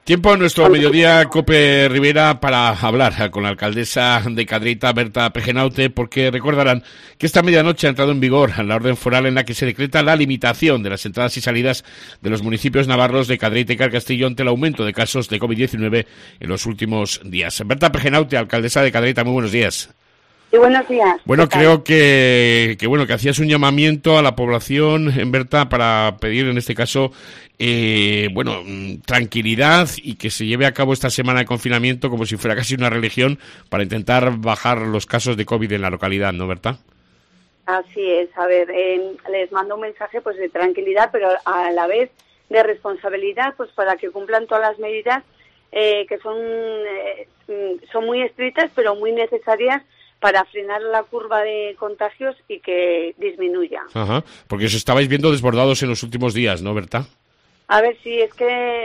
Tiempo en nuestro mediodía Cope Rivera para hablar con la alcaldesa de Cadereyta, Berta Pejenaute, porque recordarán que esta medianoche ha entrado en vigor la orden foral en la que se decreta la limitación de las entradas y salidas de los municipios navarros de Cadereyta y Carcastillo ante el aumento de casos de COVID-19 en los últimos días. Berta Pejenaute, alcaldesa de Cadereyta, muy buenos días. Sí, buenos días. Bueno, creo que hacías un llamamiento a la población, en Berta, para pedir en este caso, tranquilidad y que se lleve a cabo esta semana de confinamiento como si fuera casi una religión para intentar bajar los casos de COVID en la localidad, ¿no, Berta? Así es. A ver, les mando un mensaje pues de tranquilidad, pero a la vez de responsabilidad, pues para que cumplan todas las medidas que son muy estrictas, pero muy necesarias para frenar la curva de contagios y que disminuya. Ajá, porque os estabais viendo desbordados en los últimos días, ¿no, Berta? A ver, sí, es que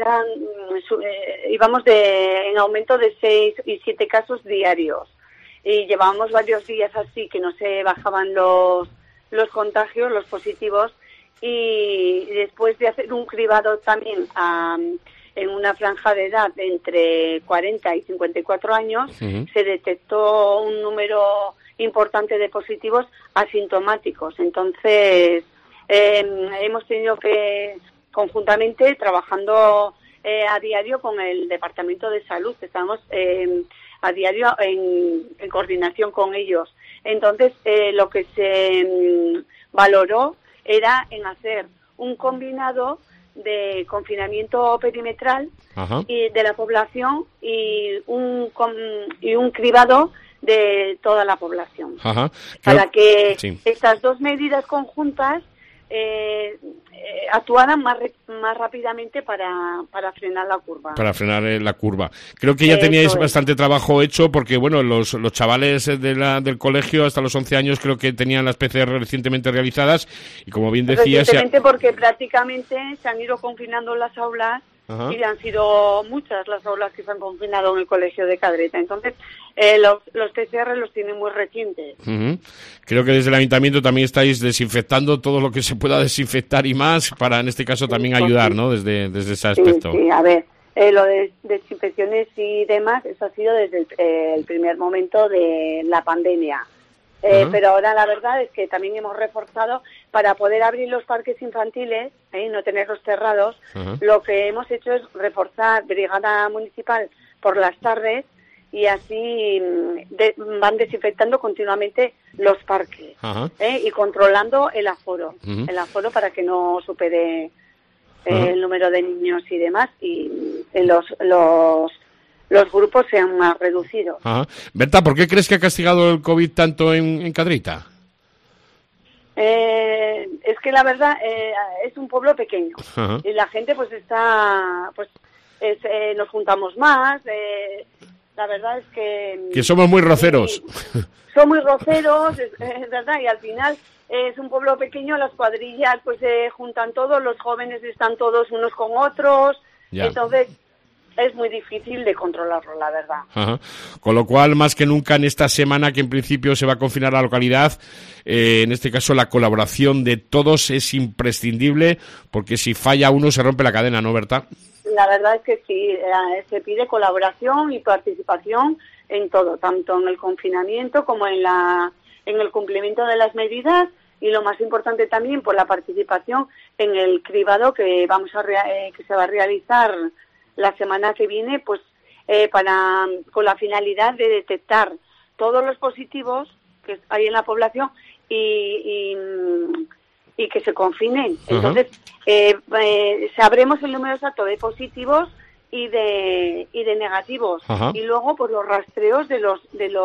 íbamos en aumento de 6 y 7 casos diarios y llevábamos varios días así que no se bajaban los contagios, los positivos, y después de hacer un cribado también en una franja de edad de entre 40 y 54 años, se detectó un número importante de positivos asintomáticos. Entonces, hemos tenido que, conjuntamente, trabajando a diario con el Departamento de Salud, estamos a diario en coordinación con ellos. Entonces, lo que se valoró era en hacer un combinado de confinamiento perimetral y de la población y un cribado de toda la población. Para que estas dos medidas conjuntas actuaran más rápidamente para frenar la curva. Para frenar la curva. Creo que ya teníais bastante trabajo hecho porque, los chavales del colegio hasta los 11 años creo que tenían las PCR recientemente realizadas y, como bien decías... Recientemente porque prácticamente se han ido confinando las aulas. Y han sido muchas las aulas que se han confinado en el colegio de Cadereyta. Entonces, los PCR los tienen muy recientes. Creo que desde el ayuntamiento también estáis desinfectando todo lo que se pueda desinfectar y más para, en este caso, también ayudar, ¿no? Desde ese aspecto. Sí, a ver, lo de desinfecciones y demás, eso ha sido desde el primer momento de la pandemia. Pero ahora la verdad es que también hemos reforzado para poder abrir los parques infantiles y no tenerlos cerrados. Lo que hemos hecho es reforzar brigada municipal por las tardes y así van desinfectando continuamente los parques y controlando el aforo, para que no supere el número de niños y demás, y los grupos sean más reducidos. Berta, ¿por qué crees que ha castigado el COVID tanto en Cadereyta? Es que la verdad es un pueblo pequeño y la gente nos juntamos más. La verdad es que somos muy roceros. Son muy roceros, es verdad, y al final es un pueblo pequeño, las cuadrillas pues se juntan todos, los jóvenes están todos unos con otros, entonces es muy difícil de controlarlo, la verdad. Con lo cual, más que nunca en esta semana que en principio se va a confinar la localidad, en este caso la colaboración de todos es imprescindible, porque si falla uno se rompe la cadena, ¿no, Berta? La verdad es que sí, se pide colaboración y participación en todo, tanto en el confinamiento como en el cumplimiento de las medidas, y lo más importante también, por la participación en el cribado que que se va a realizar la semana que viene, pues con la finalidad de detectar todos los positivos que hay en la población y que se confinen. Entonces, sabremos el número exacto de positivos y de negativos. Y luego, pues los rastreos de los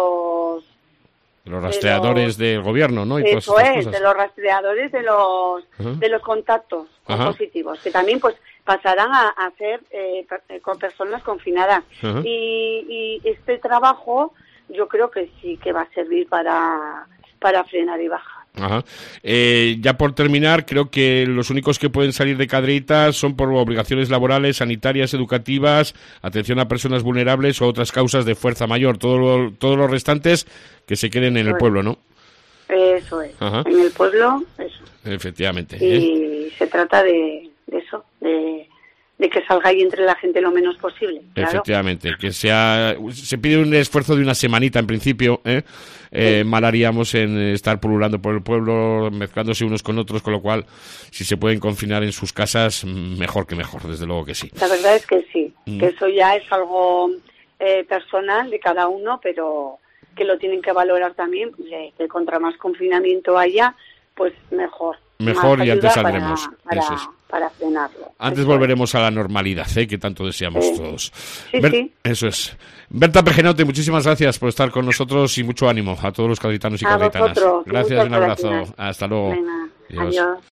rastreadores del gobierno, ¿no? Y eso es, de los rastreadores de los contactos positivos, que también pues pasarán a ser con personas confinadas. Y este trabajo yo creo que sí que va a servir para frenar y bajar. Ya por terminar, creo que los únicos que pueden salir de Cadereyta son por obligaciones laborales, sanitarias, educativas, atención a personas vulnerables o otras causas de fuerza mayor. Todos los restantes que se queden en el pueblo, ¿no? Eso es. En el pueblo, eso. Efectivamente. Y se trata de eso, de de que salga y entre la gente lo menos posible. Claro. Efectivamente, se pide un esfuerzo de una semanita en principio, mal haríamos en estar pululando por el pueblo, mezclándose unos con otros, con lo cual, si se pueden confinar en sus casas, mejor que mejor, desde luego que sí. La verdad es que sí, que eso ya es algo personal de cada uno, pero que lo tienen que valorar también, que contra más confinamiento haya, pues mejor. Mejor y antes saldremos. Para frenarlo. Antes volveremos a la normalidad, que tanto deseamos todos. Sí. Eso es. Berta Pejenoute, muchísimas gracias por estar con nosotros y mucho ánimo a todos los gaditanos y gaditanas. Gracias, un abrazo. Hasta luego. Venga, adiós.